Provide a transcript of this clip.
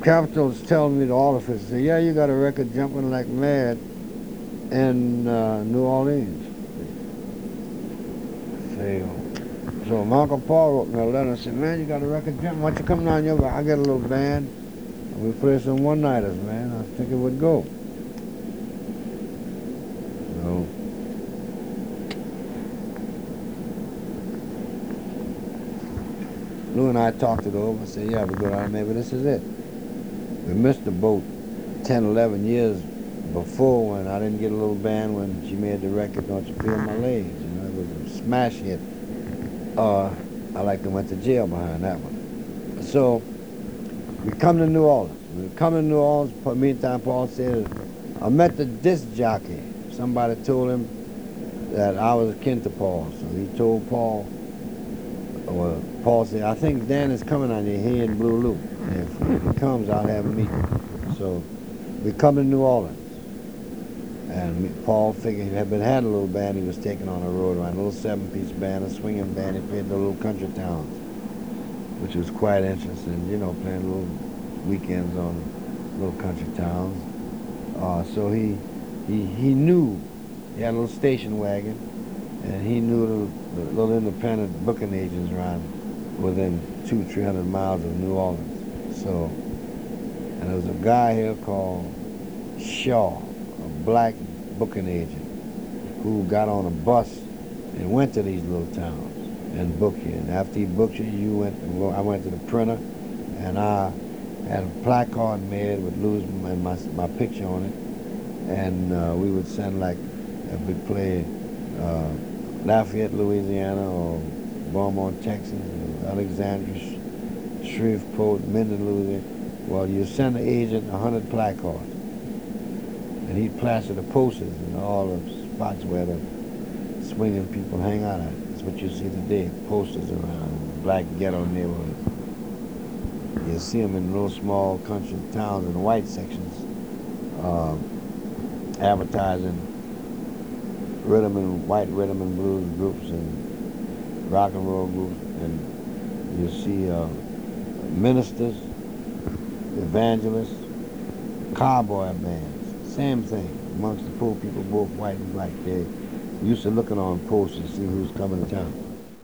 Capitol's telling me, the officer said, yeah, you got a record jumping like mad in New Orleans. So my Uncle Paul wrote me a letter and said, man, you got a record jumping. Why don't you come down here? I get a little band. And we play some one-nighters, man. I think it would go. So Lou and I talked it over. I said, yeah, we go down there, maybe this is it. We missed the boat 10, 11 years before when I didn't get a little band when she made the record, Don't You Feel My Legs? You know, it was a smash hit. I like to went to jail behind that one. So we come to New Orleans. We come to New Orleans, meantime Paul said, I met the disc jockey. Somebody told him that I was akin to Paul. So he told Paul, or Paul said, I think Dan is coming on you, he and Blue Lou. If he comes, I'll have him meet you. So we come to New Orleans. And Paul figured he had a little band he was taking on the road, around a little 7-piece band, a swinging band. He played the little country towns, which was quite interesting, you know, playing little weekends on little country towns. So he knew, he had a little station wagon, and he knew the little independent booking agents around within 200-300 miles of New Orleans. So, and there was a guy here called Shaw, a black booking agent, who got on a bus and went to these little towns and booked you. And after he booked you, I went to the printer, and I had a placard made with Lou's and my picture on it, and we would send, like, if we played Lafayette, Louisiana, or Beaumont, Texas, or Alexandria, Shreveport, Minden, Louisiana. Well, you send the agent 100 placards, and he'd plaster the posters in all the spots where the swinging people hang out at. That's what you see today, posters around black ghetto neighborhoods. You see them in little small country towns in the white sections, advertising white rhythm and blues groups and rock and roll groups, and you see ministers, evangelists, cowboy bands, same thing, amongst the poor people, both white and black. They used to looking on posters to see who's coming to town.